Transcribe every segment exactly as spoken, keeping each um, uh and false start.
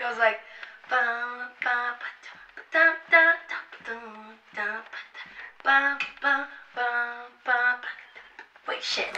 goes like, ba ba ba da da da da da ba ba ba ba ba. Wait, shit.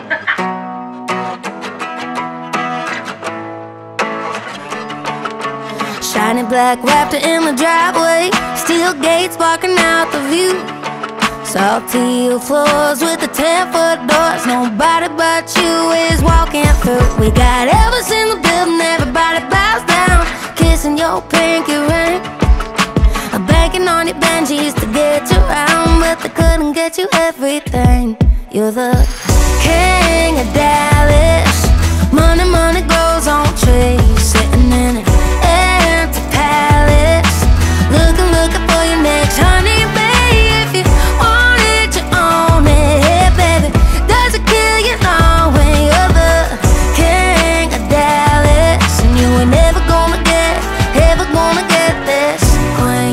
Shiny black Raptor in the driveway, steel gates blocking out the view. Salty floors with the ten-foot doors. Nobody but you is walking through. We got Elvis in the building, everybody bows down, kissing your pinky ring. I'm banking on your Benjis to get you around, but they couldn't get you everything. You're the king of Dallas. Money, money grows on trees, sitting in an empty palace, looking, looking for your next honey, babe. If you want it, you own it, hey, baby. Does it kill you now when you're the king of Dallas? And you ain't never gonna get, ever gonna get this queen.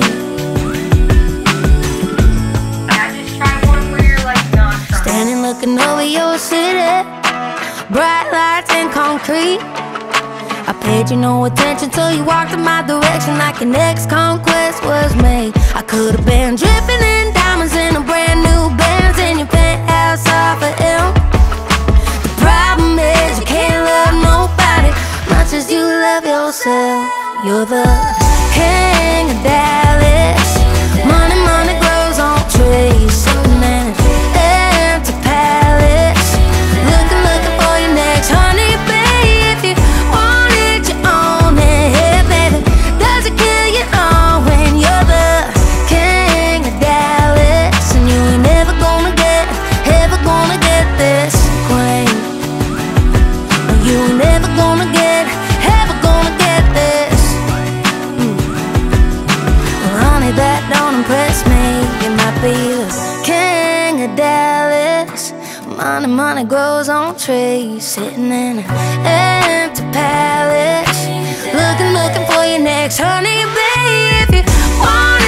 I just tried one where you're like not trying. Standing looking over your city, bright lights and concrete. I paid you no attention till you walked in my direction like your next conquest was made. I could've been dripping in diamonds in a brand new Benz in your penthouse off of M. The problem is you can't love nobody much as you love yourself. You're the king of Dallas. Money, money grows on trees, sitting in an empty palace, looking, looking for your next honey, babe. If you want it, you own it, hey, baby. Does it kill you all when you're the king of Dallas? And you ain't never gonna get, ever gonna get this queen. You ain't never gonna get, ever gonna get this. Mm. Well, honey, that don't impress me. You might be the king of Dallas. Money, money grows on trees, sitting in an empty palace, looking, looking for your next honey, babe. If you want